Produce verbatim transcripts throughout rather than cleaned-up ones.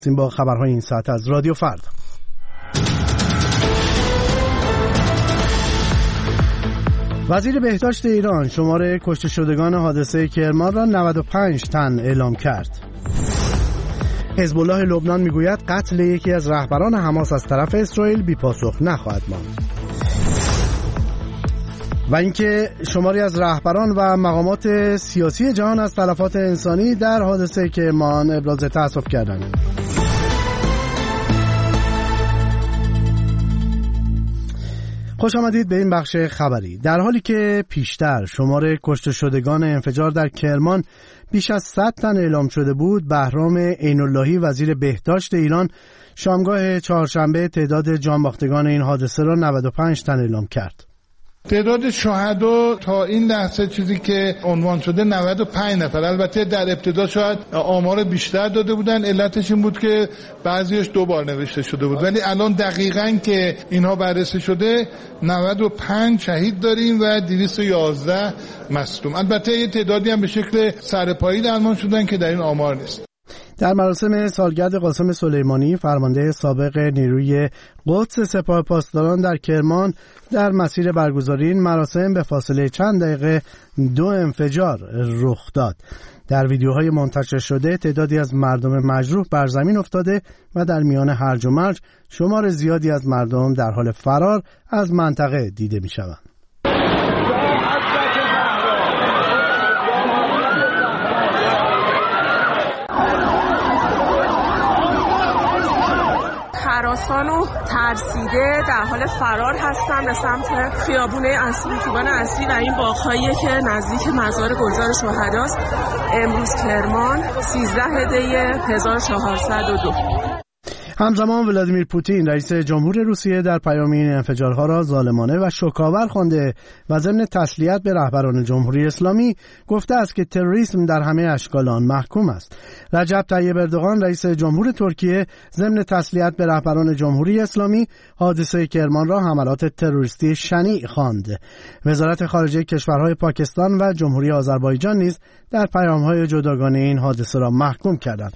با خبرهای این ساعت از رادیو فردا. وزیر بهداشت ایران شماره کشته شدگان حادثه کرمان را نود و پنج تن اعلام کرد. حزب الله لبنان میگوید قتل یکی از رهبران حماس از طرف اسرائیل بی‌پاسخ نخواهد ماند. و اینکه شماری از رهبران و مقامات سیاسی جهان از تلفات انسانی در حادثه کرمان ابراز تأسف کردند. خوش آمدید به این بخش خبری. در حالی که پیشتر شمار کشته شدگان انفجار در کرمان بیش از صد تن اعلام شده بود، بهرام عین‌اللهی وزیر بهداشت ایران شامگاه چهارشنبه تعداد جانباختگان این حادثه را نود و پنج تن اعلام کرد. تعداد شهدا تا این لحظه چیزی که عنوان شده نود و پنج نفر. البته در ابتدا شاید آمار بیشتر داده بودن، علتش این بود که بعضیش دو بار نوشته شده بود، ولی الان دقیقاً که اینها بررسی شده نود و پنج شهید داریم و دویست و یازده مصدوم. البته یه تعدادی هم به شکل سرپایی درمان شدن که در این آمار نیست. در مراسم سالگرد قاسم سلیمانی فرمانده سابق نیروی قدس سپاه پاسداران در کرمان در مسیر برگزاری این مراسم به فاصله چند دقیقه دو انفجار رخ داد. در ویدیوهای منتشر شده تعدادی از مردم مجروح بر زمین افتاده و در میان هرج و مرج شمار زیادی از مردم در حال فرار از منطقه دیده می شوند. هراسان و ترسیده در حال فرار هستن به سمت خیابون اصلی، خیابان اصلی و این باغ‌هایی که نزدیک مزار گلزار شهداست. امروز کرمان سیزده دی هزار و چهارصد و دو. همزمان ولادیمیر پوتین رئیس جمهور روسیه در پیام این انفجارها را ظالمانه و شوک‌آور خوانده و ضمن تسلیت به رهبران جمهوری اسلامی گفته است که تروریسم در همه اشکال آن محکوم است. رجب طیب اردوغان رئیس جمهور ترکیه ضمن تسلیت به رهبران جمهوری اسلامی حادثه کرمان را حملات تروریستی شنیع خواند. وزارت خارجه کشورهای پاکستان و جمهوری آذربایجان نیز در پیام‌های جداگانه این حادثه را محکوم کردند.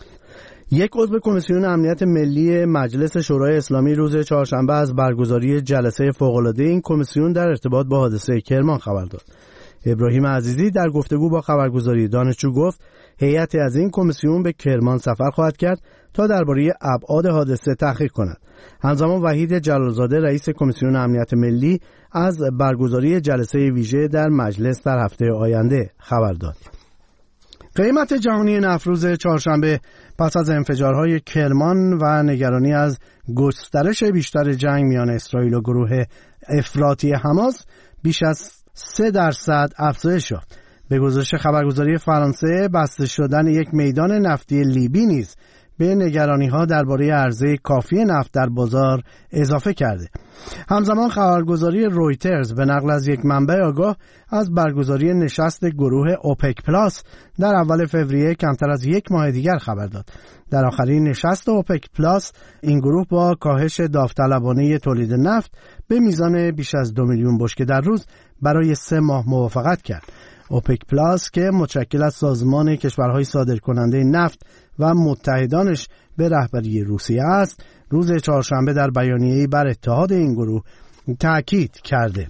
یک عضو کمیسیون امنیت ملی مجلس شورای اسلامی روز چهارشنبه از برگزاری جلسه فوق‌العاده این کمیسیون در ارتباط با حادثه کرمان خبر داد. ابراهیم عزیزی در گفتگو با خبرگزاری دانشجو گفت هیئتی از این کمیسیون به کرمان سفر خواهد کرد تا درباره ابعاد حادثه تحقیق کند. همزمان وحید جلالزاده رئیس کمیسیون امنیت ملی از برگزاری جلسه ویژه در مجلس در هفته آینده خبر داد. قیمت جهانی نفت روز چهارشنبه پس از انفجارهای کرمان و نگرانی از گسترش بیشتر جنگ میان اسرائیل و گروه افراطی حماس بیش از سه درصد افزایش یافت. به گزارش خبرگزاری فرانسه بسته شدن یک میدان نفتی لیبی نیز به نگرانی‌ها درباره عرضه کافی نفت در بازار اضافه کرده. همزمان خبرگزاری رویترز به نقل از یک منبع آگاه از برگزاری نشست گروه اوپک پلاس در اول فوریه کمتر از یک ماه دیگر خبر داد. در آخرین نشست اوپک پلاس این گروه با کاهش داوطلبانه تولید نفت به میزان بیش از دو میلیون بشکه در روز برای سه ماه موافقت کرد. اوپک پلاس که متشکل از سازمان کشورهای صادرکننده نفت و متحدانش به رهبری روسیه است، روز چهارشنبه در بیانیه‌ای بر اتحاد این گروه تأکید کرده.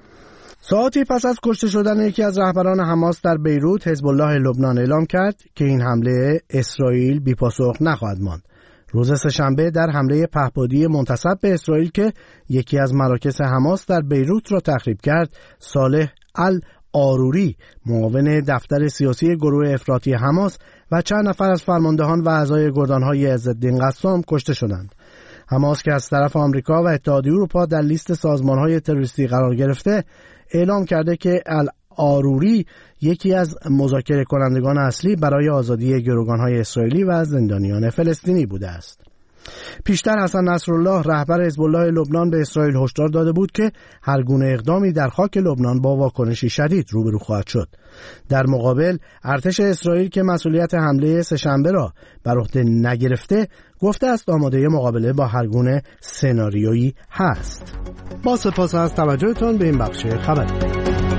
ساعتی پس از کشته شدن یکی از رهبران حماس در بیروت، حزب الله لبنان اعلام کرد که این حمله اسرائیل بی‌پاسخ نخواهد ماند. روز سه‌شنبه در حمله پهپادی منتسب به اسرائیل که یکی از مراکز حماس در بیروت را تخریب کرد، صالح ال آروری معاون دفتر سیاسی گروه افراطی حماس و چند نفر از فرماندهان و اعضای گردانهای عزالدین قسام کشته شدند. حماس که از طرف آمریکا و اتحادیه اروپا در لیست سازمانهای تروریستی قرار گرفته، اعلام کرده که الآروری یکی از مذاکره کنندگان اصلی برای آزادی گروگانهای اسرائیلی و زندانیان فلسطینی بوده است. پیشتر حسن نصرالله رهبر حزب الله لبنان به اسرائیل هشدار داده بود که هر گونه اقدامی در خاک لبنان با واکنشی شدید روبرو خواهد شد. در مقابل ارتش اسرائیل که مسئولیت حمله سه‌شنبه را بر عهده نگرفته، گفته است آماده مقابله با هر گونه سناریویی هست. با سپاس از توجهتان به این بخش خبری.